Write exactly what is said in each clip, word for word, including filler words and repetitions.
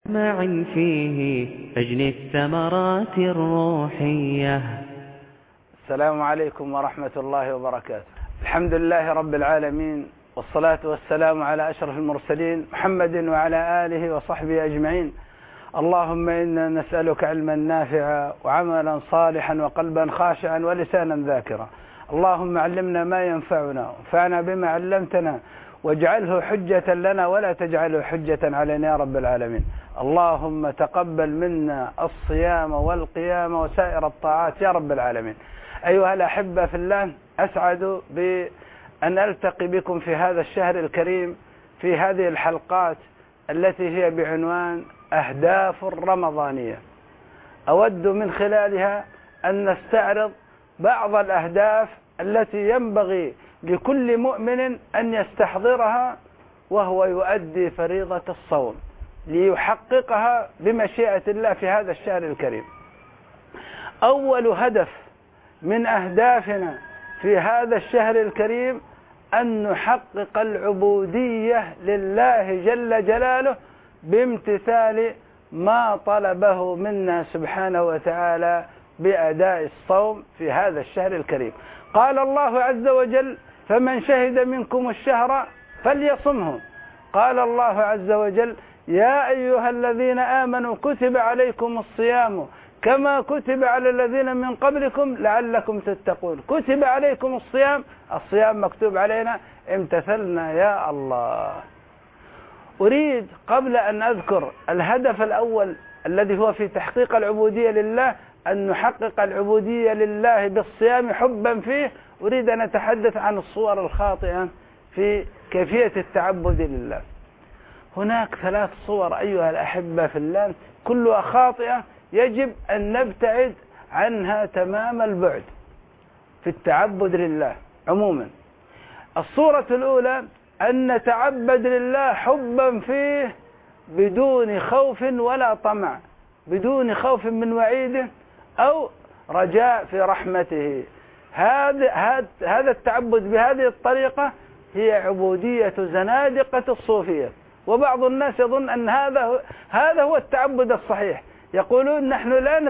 مع فيه أجني الثمرات الروحية. السلام عليكم ورحمة الله وبركاته. الحمد لله رب العالمين، والصلاة والسلام على أشرف المرسلين محمد وعلى آله وصحبه أجمعين. اللهم إنا نسألك علما نافعا وعملا صالحا وقلبا خاشعا ولسانا ذاكرا. اللهم علمنا ما ينفعنا وانفعنا بما علمتنا واجعله حجة لنا ولا تجعله حجة علينا يا رب العالمين. اللهم تقبل منا الصيام والقيام وسائر الطاعات يا رب العالمين. أيها الأحبة في الله، أسعد بأن ألتقي بكم في هذا الشهر الكريم في هذه الحلقات التي هي بعنوان أهداف رمضانية. أود من خلالها أن نستعرض بعض الأهداف التي ينبغي لكل مؤمن أن يستحضرها وهو يؤدي فريضة الصوم ليحققها بمشيئة الله في هذا الشهر الكريم. أول هدف من أهدافنا في هذا الشهر الكريم أن نحقق العبودية لله جل جلاله بامتثال ما طلبه منا سبحانه وتعالى بأداء الصوم في هذا الشهر الكريم. قال الله عز وجل: فمن شهد منكم الشهر فليصمه. قال الله عز وجل: يا أيها الذين آمنوا كتب عليكم الصيام كما كتب على الذين من قبلكم لعلكم تتقون. كتب عليكم الصيام، الصيام مكتوب علينا، امتثلنا يا الله. أريد قبل أن أذكر الهدف الأول الذي هو في تحقيق العبودية لله، أن نحقق العبودية لله بالصيام حبا فيه، أريد أن أتحدث عن الصور الخاطئة في كيفية التعبد لله. هناك ثلاث صور أيها الأحبة في الله كلها خاطئة، يجب أن نبتعد عنها تمام البعد في التعبد لله عموما. الصورة الأولى أن نتعبد لله حبا فيه بدون خوف ولا طمع، بدون خوف من وعيده أو رجاء في رحمته. هذا هذا التعبد بهذه الطريقة هي عبودية زنادقة الصوفية. وبعض الناس يظن أن هذا هذا هو التعبد الصحيح. يقولون نحن لا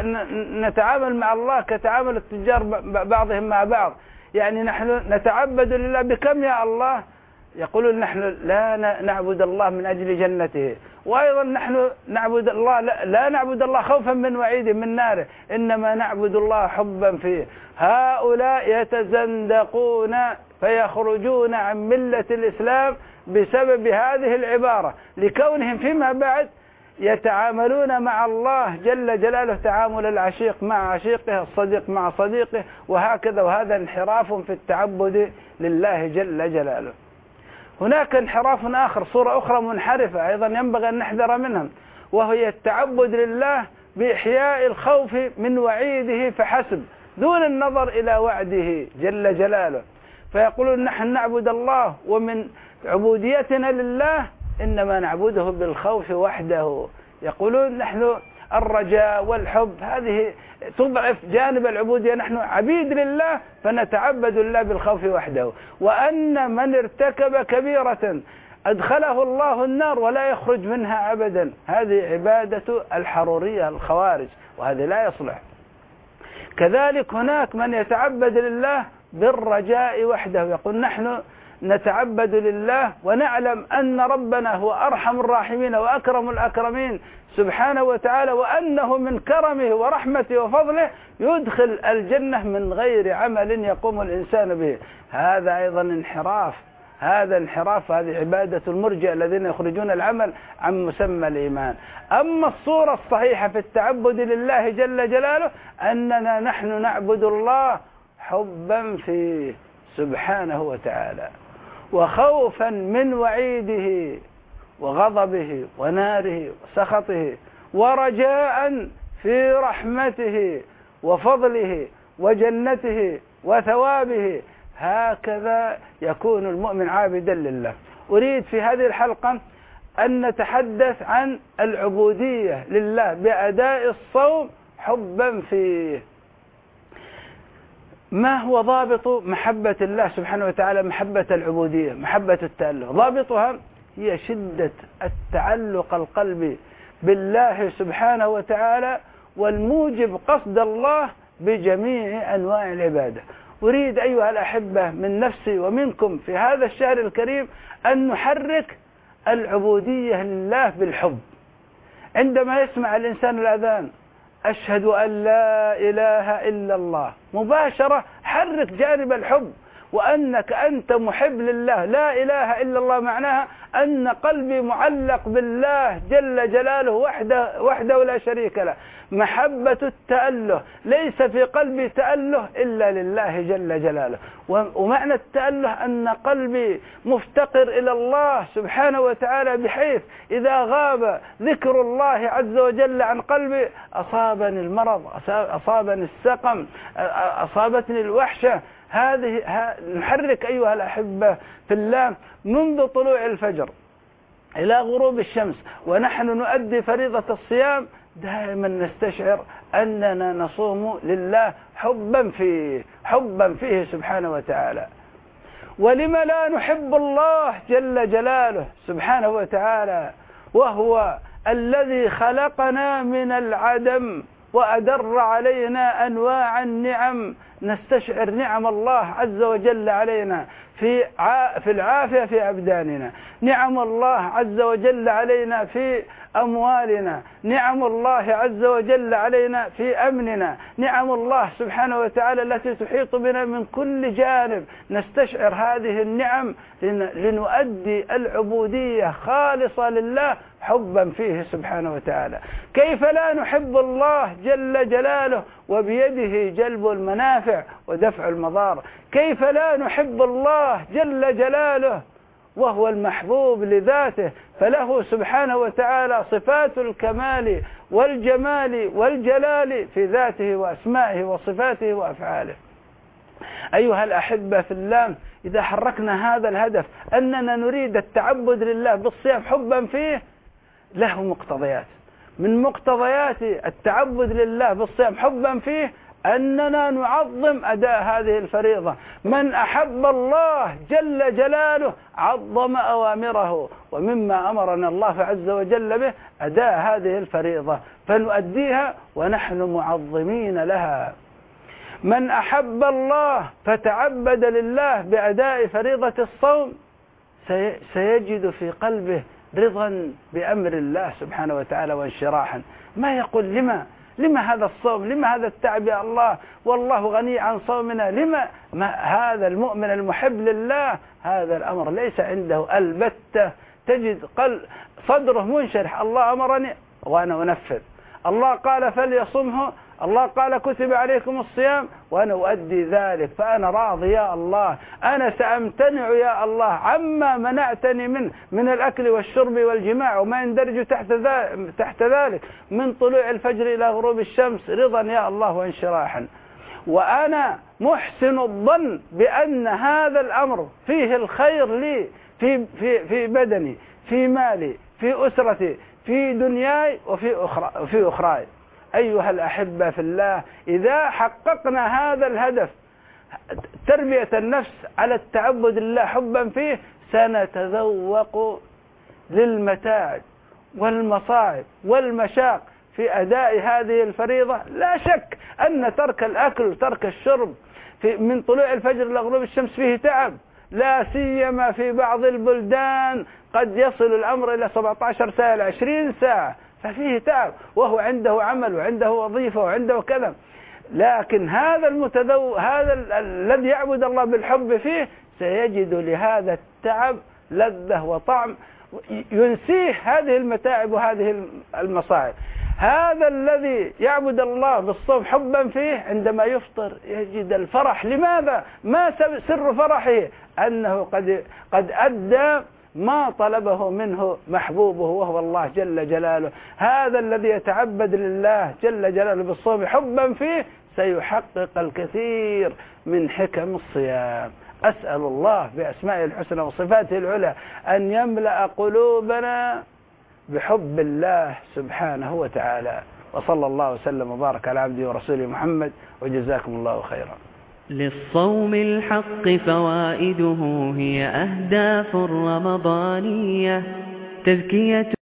نتعامل مع الله كتعامل التجار بعضهم مع بعض، يعني نحن نتعبد لله بكم يا الله؟ يقولون نحن لا نعبد الله من أجل جنته، وأيضا نحن نعبد الله لا, لا نعبد الله خوفا من وعيده من ناره، إنما نعبد الله حبا فيه. هؤلاء يتزندقون فيخرجون عن ملة الإسلام بسبب هذه العبارة، لكونهم فيما بعد يتعاملون مع الله جل جلاله تعامل العشيق مع عشيقه، الصديق مع صديقه، وهكذا، وهذا انحراف في التعبد لله جل جلاله. هناك انحراف آخر، صورة أخرى منحرفة أيضا ينبغي أن نحذر منها، وهي التعبد لله بإحياء الخوف من وعيده فحسب دون النظر إلى وعده جل جلاله. فيقولون نحن نعبد الله ومن عبوديتنا لله إنما نعبده بالخوف وحده. يقولون نحن الرجاء والحب هذه تضعف جانب العبودية، نحن عبيد لله فنتعبد الله بالخوف وحده. وأن من ارتكب كبيرة أدخله الله النار ولا يخرج منها أبدا، هذه عبادة الحرورية الخوارج، وهذا لا يصلح. كذلك هناك من يتعبد لله بالرجاء وحده، يقول نحن نتعبد لله ونعلم أن ربنا هو أرحم الراحمين وأكرم الأكرمين سبحانه وتعالى، وأنه من كرمه ورحمته وفضله يدخل الجنة من غير عمل يقوم الإنسان به. هذا أيضا انحراف، هذا انحراف، هذه عبادة المرجئة الذين يخرجون العمل عن مسمى الإيمان. أما الصورة الصحيحة في التعبد لله جل جلاله أننا نحن نعبد الله حبا فيه سبحانه وتعالى، وخوفا من وعيده وغضبه وناره وسخطه، ورجاء في رحمته وفضله وجنته وثوابه. هكذا يكون المؤمن عابدا لله. أريد في هذه الحلقة أن نتحدث عن العبودية لله بأداء الصوم حبا فيه. ما هو ضابط محبة الله سبحانه وتعالى، محبة العبودية، محبة التأله؟ ضابطها هي شدة التعلق القلبي بالله سبحانه وتعالى والموجب قصد الله بجميع أنواع العبادة. أريد أيها الأحبة من نفسي ومنكم في هذا الشهر الكريم أن نحرك العبودية لله بالحب. عندما يسمع الإنسان الأذان أشهد أن لا إله إلا الله، مباشرة حرك جانب الحب، وأنك أنت محب لله. لا إله إلا الله معناها أن قلبي معلق بالله جل جلاله وحده, وحده لا شريك له. محبة التأله، ليس في قلبي تأله إلا لله جل جلاله. ومعنى التأله أن قلبي مفتقر إلى الله سبحانه وتعالى، بحيث إذا غاب ذكر الله عز وجل عن قلبي أصابني المرض، أصابني السقم، أصابتني الوحشة. هذه نحرك أيها الأحبة في الله منذ طلوع الفجر إلى غروب الشمس ونحن نؤدي فريضة الصيام، دائما نستشعر أننا نصوم لله حبا فيه، حبا فيه سبحانه وتعالى. ولما لا نحب الله جل جلاله سبحانه وتعالى، وهو الذي خلقنا من العدم وأدر علينا أنواع النعم. نستشعر نعم الله عز وجل علينا في في العافية في أبداننا، نعم الله عز وجل علينا في أموالنا، نعم الله عز وجل علينا في أمننا، نعم الله سبحانه وتعالى التي تحيط بنا من كل جانب. نستشعر هذه النعم لنؤدي العبودية خالصة لله حبا فيه سبحانه وتعالى. كيف لا نحب الله جل جلاله وبيده جلب المنافع ودفع المضار؟ كيف لا نحب الله جل جلاله وهو المحبوب لذاته، فله سبحانه وتعالى صفات الكمال والجمال والجلال في ذاته وأسمائه وصفاته وأفعاله. أيها الأحبة في الله، إذا حركنا هذا الهدف أننا نريد التعبد لله بالصيام حبا فيه، له مقتضيات. من مقتضيات التعبد لله بالصيام حبا فيه أننا نعظم أداء هذه الفريضة. من أحب الله جل جلاله عظم أوامره، ومما أمرنا الله عز وجل به أداء هذه الفريضة، فنؤديها ونحن معظمين لها. من أحب الله فتعبد لله بأداء فريضة الصوم سيجد في قلبه رضا بأمر الله سبحانه وتعالى وانشراحا. ما يقول لما لما هذا الصوم، لما هذا التعب يا الله، والله غني عن صومنا، لما ما هذا المؤمن المحب لله هذا الأمر ليس عنده البتة. تجد قلب صدره منشرح، الله أمرني وأنا أنفذ، الله قال فليصمه، الله قال كتب عليكم الصيام وأنا أؤدي ذلك، فأنا راضي يا الله، أنا سأمتنع يا الله عما منعتني منه من الأكل والشرب والجماع وما يندرج تحت تحت ذلك من طلوع الفجر إلى غروب الشمس، رضا يا الله وانشراحا. وأنا محسن الظن بأن هذا الأمر فيه الخير لي في في في بدني، في مالي، في أسرتي، في دنياي وفي أخرى وفي أخراي. أيها الأحبة في الله، إذا حققنا هذا الهدف تربية النفس على التعبد لله حبا فيه، سنتذوق للمتاعب والمصاعب والمشاق في أداء هذه الفريضة. لا شك أن ترك الأكل وترك الشرب في من طلوع الفجر إلى غروب الشمس فيه تعب، لا سيما في بعض البلدان قد يصل الأمر إلى سبعة عشر ساعة إلى عشرين ساعة، ففيه تعب، وهو عنده عمل وعنده وظيفة وعنده كذا. لكن هذا المتذو هذا الذي يعبد الله بالحب فيه سيجد لهذا التعب لذة وطعم ينسيه هذه المتاعب وهذه المصاعب. هذا الذي يعبد الله بالصوم حبا فيه عندما يفطر يجد الفرح. لماذا؟ ما سر فرحه؟ أنه قد قد أدى ما طلبه منه محبوبه وهو الله جل جلاله. هذا الذي يتعبد لله جل جلاله بالصوم حبا فيه سيحقق الكثير من حكم الصيام. أسأل الله بأسمائه الحسنى وصفاته العلى أن يملأ قلوبنا بحب الله سبحانه وتعالى. وصلى الله وسلم وبارك على عبده ورسوله محمد، وجزاكم الله خيرا. للصوم الحق فوائده هي أهداف رمضانية تزكية